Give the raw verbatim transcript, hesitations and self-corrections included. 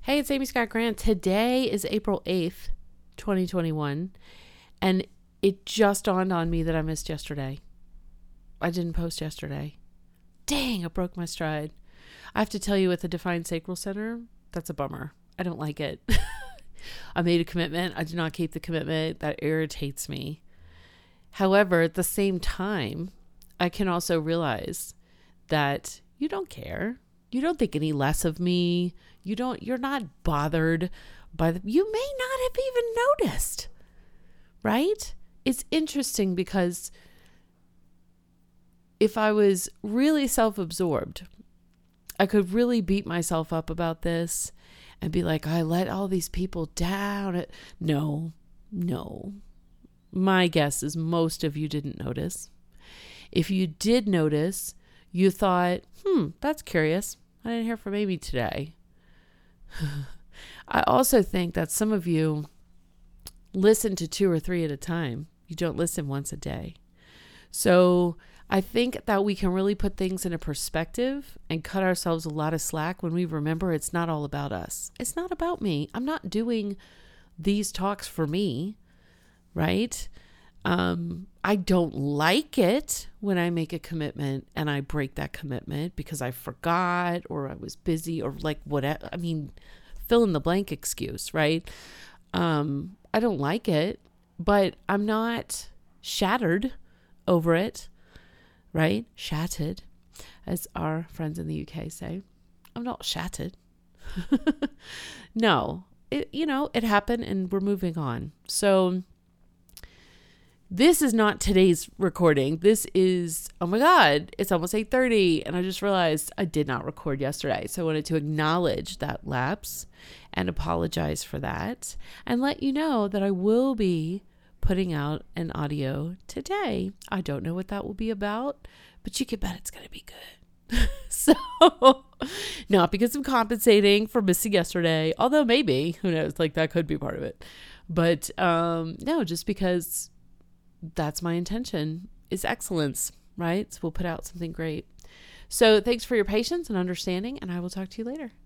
Hey, it's Amy Scott Grant. Today is April eighth, twenty twenty-one, and it just dawned on me that I missed yesterday. I didn't post yesterday. Dang, I broke my stride. I have to tell you, at the Defined Sacral Center, that's a bummer. I don't like it. I made a commitment. I did not keep the commitment. That irritates me. However, at the same time, I can also realize that you don't care. You don't think any less of me. You don't, you're not bothered by the, you may not have even noticed, right? It's interesting because if I was really self-absorbed, I could really beat myself up about this and be like, I let all these people down. No, no. My guess is most of you didn't notice. If you did notice, you thought, hmm, that's curious. I didn't hear from Amy today. I also think that some of you listen to two or three at a time. You don't listen once a day. So I think that we can really put things in a perspective and cut ourselves a lot of slack when we remember it's not all about us. It's not about me. I'm not doing these talks for me, right? Um, I don't like it when I make a commitment and I break that commitment because I forgot or I was busy or like whatever. I mean, fill in the blank excuse, right? Um, I don't like it, but I'm not shattered over it, right? Shattered, as our friends in the U K say. I'm not shattered. No, it, you know, it happened and we're moving on. So this is not today's recording. This is, oh my God, it's almost eight thirty. And I just realized I did not record yesterday. So I wanted to acknowledge that lapse and apologize for that and let you know that I will be putting out an audio today. I don't know what that will be about, but you can bet it's going to be good. So not because I'm compensating for missing yesterday, although maybe, who knows, like that could be part of it. But um, no, just because that's my intention is excellence, right? So we'll put out something great. So thanks for your patience and understanding, and I will talk to you later.